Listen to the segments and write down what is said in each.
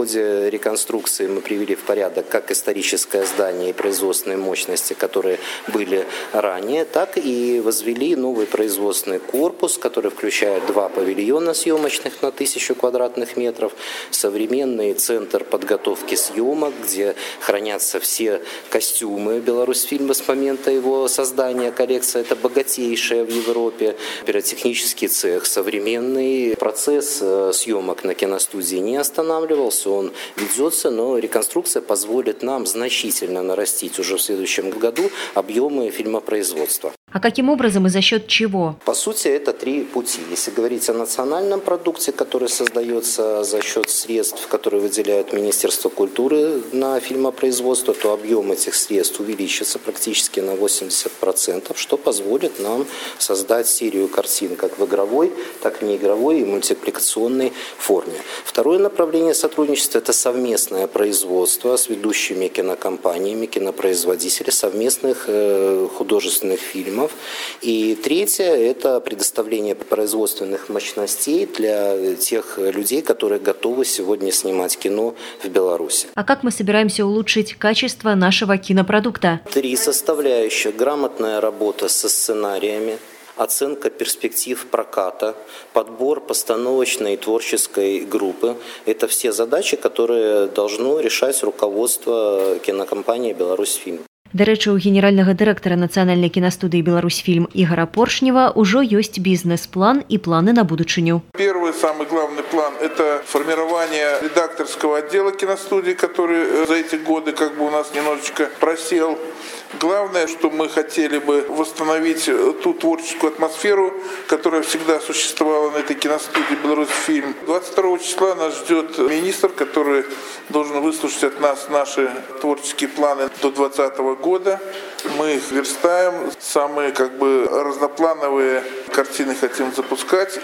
ходе реконструкции мы привели в порядок как историческое здание и производственные мощности, которые были ранее, так и возвели новый производственный корпус, который включает 2 павильона съемочных на 1000 квадратных метров, современный центр подготовки съемок, где хранятся все костюмы Беларусьфильма с момента его создания. Коллекция это богатейшая в Европе. Пиротехнический цех современный. Процесс съемок на киностудии не останавливался, он ведется, но реконструкция позволит нам значительно нарастить уже в следующем году объемы фильмопроизводства. А каким образом и за счет чего? По сути, это 3 пути. Если говорить о национальном продукте, который создается за счет средств, которые выделяют Министерство культуры на фильмопроизводство, то объем этих средств увеличится практически на 80%, что позволит нам создать серию картин как в игровой, так и неигровой и мультипликационной форме. Второе направление сотрудничества – это совместное производство с ведущими кинокомпаниями, кинопроизводителями совместных художественных фильмов. И третье – это предоставление производственных мощностей для тех людей, которые готовы сегодня снимать кино в Беларуси. А как мы собираемся улучшить качество нашего кинопродукта? 3 составляющих. Грамотная работа со сценариями, оценка перспектив проката, подбор постановочной и творческой группы. Это все задачи, которые должно решать руководство кинокомпании «Беларусьфильм». До рэчы, у генеральнага дырэктара нацыянальнай кінастудыі «Беларусьфильм» Игора Поршнева ўжо ёсць бізнес-план и планы на будучыню. Первый, самый главный план – это формирование редакторского отдела киностудии, который за эти годы у нас немножечко просел. Главное, что мы хотели бы восстановить ту творческую атмосферу, которая всегда существовала на этой киностудии «Беларусьфильм». 22 числа нас ждет министр, который должен выслушать от нас наши творческие планы до 2020 года. Мы их верстаем, самые разноплановые картины хотим запускать.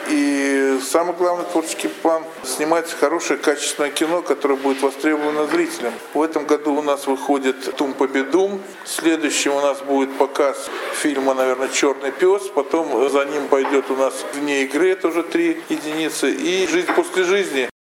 И самый главный творческий план – снимать хорошее, качественное кино, которое будет востребовано зрителям. В этом году у нас выходит «Тум-победум». Следующим у нас будет показ фильма, наверное, «Черный пес». Потом за ним пойдет у нас «Вне игры», это уже 3 единицы. И «Жизнь после жизни».